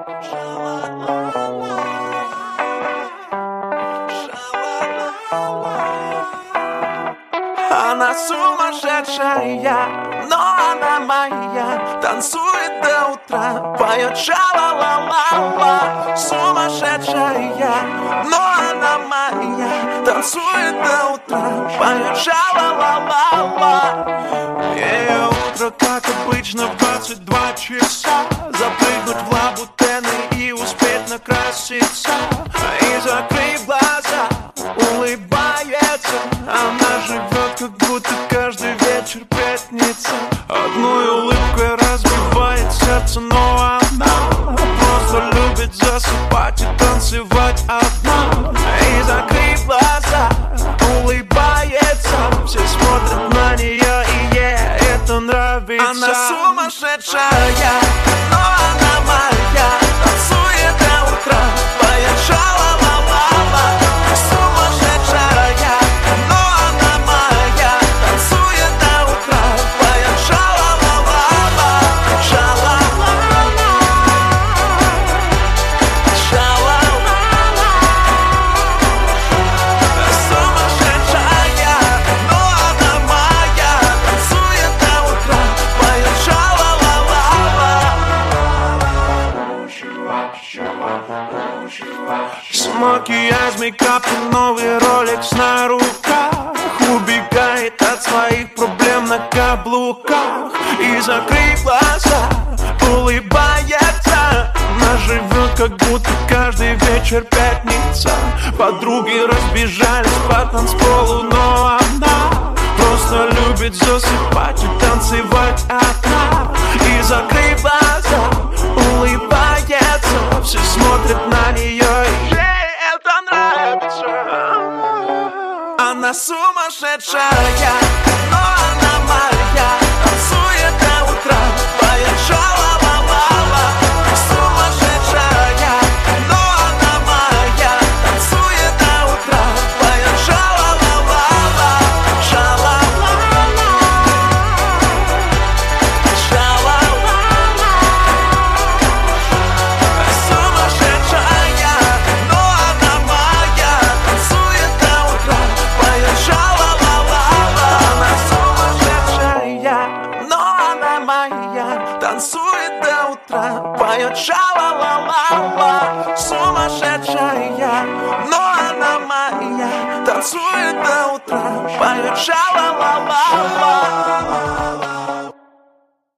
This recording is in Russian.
Она сумасшедшая, но она моя. Танцует до утра, поет ша-ла-ла-ла-ла. Сумасшедшая, но она моя. Танцует до утра, поет ша-ла-ла-ла-ла. Ее утро, как обычно, в 22 часа. Запрыгнуть в лабутены и успеть накраситься. И закрыв глаза, улыбается. Она живет, как будто каждый вечер пятница. Одной улыбкой разбивает сердце, но она просто любит засыпать и танцевать одна. И закрыв глаза, улыбается. Все смотрят на нее, и ей это нравится. Она сумасшедшая, но она моя. Танцует до утра, поет ша-ла-ла-ла-ла. Сумасшедшая, но она моя. Танцует до утра, поет ша-ла-ла-ла-ла. Ша-ла-ла-ла, ша-ла-ла-ла. Сумасшедшая, но она моя. Танцует до утра, поет ша-ла-ла-ла-ла. Макияж, мейкап и новый ролекс на руках. Убегает от своих проблем на каблуках. И закрыв глаза, улыбается. Она живет, как будто каждый вечер пятница. Подруги разбежались по танцполу, но она просто любит засыпать и танцевать одна. И закрыв глаза, улыбается. Все смотрят на нее, и ей это нравится. Она сумасшедшая, но она моя. Танцует до утра, поет ша-ла-ла-ла-ла. Сумасшедшая, но она моя. Танцует до утра, поет ша-ла-ла-ла-ла. Ша-ла-ла-ла, ша-ла-ла-ла. Сумасшедшая, но она моя. Танцует до утра, поет ша-ла-ла-ла-ла. Она сумасшедшая, но она моя. Танцует до утра, поет ша-ла-ла-ла-ла. Сумасшедшая, но она моя. Танцует до утра, поет ша-ла-ла-ла-ла.